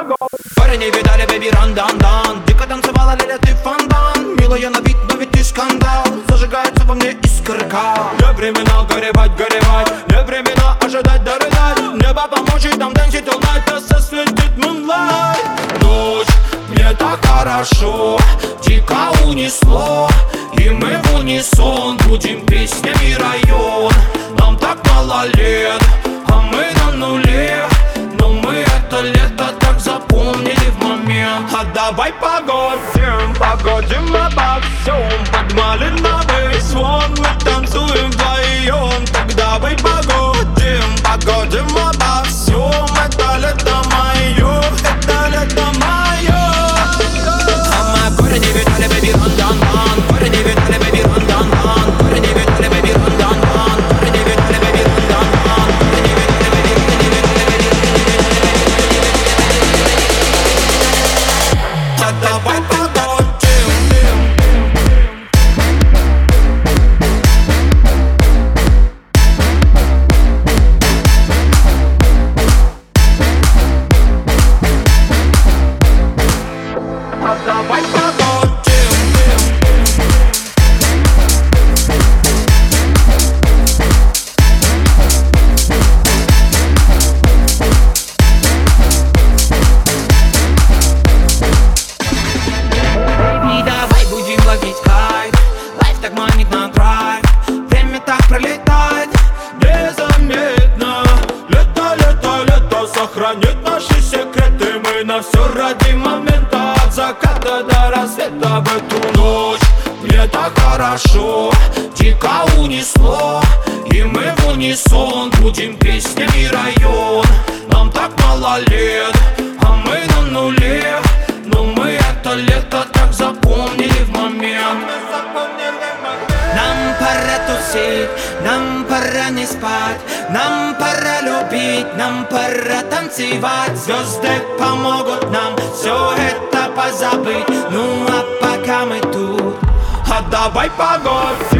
Парни не видали, бэби, ран-дан-дан. Дико танцевала, Лиля, ты фонтан. Милая на вид, но ведь ты скандал. Зажигается во мне искорка. Не времена горевать, горевать. Не времена ожидать, дорыдать. Небо поможет нам дэнсить all night. Да сосветит moonlight. Ночь, мне так хорошо. Дико унесло. И мы в унисон будем песнями район. Нам так мало лет, а мы на нуле. Но мы это лето так запомнили в момент. А давай погодим, погодим обо всем. Под малиновый звон мы танцуем вдвоем. Так давай погодим, погодим обо всем. Это лето мое, это лето мое. А мы горы не видали, бэби, ран-дан-дан. Горы не видали, бэби, ран-дан-дан. Горы не видали, бэби, ран-дан-дан. Горы не видали, бэби, ран-дан-дан. Горы не видали, бэби, давай погодим. Давай погодим. Давай будем ловить кайф. Лайф так манит на драйв. Время так пролетает незаметно. Лето, лето, лето сохранит наши секреты. Мы на все ради момента. От заката до рассвета в эту ночь. Мне так хорошо, дико унесло. И мы в унисон будем песнями район. Нам так мало лет, а мы на нуле. Но мы это лето так запомнили в момент. Нам пора тусить, нам пора не спать. Нам пора любить, нам пора танцевать. Звезды помогут нам все это позабыть. Ну а пока мы тут, а давай погодим.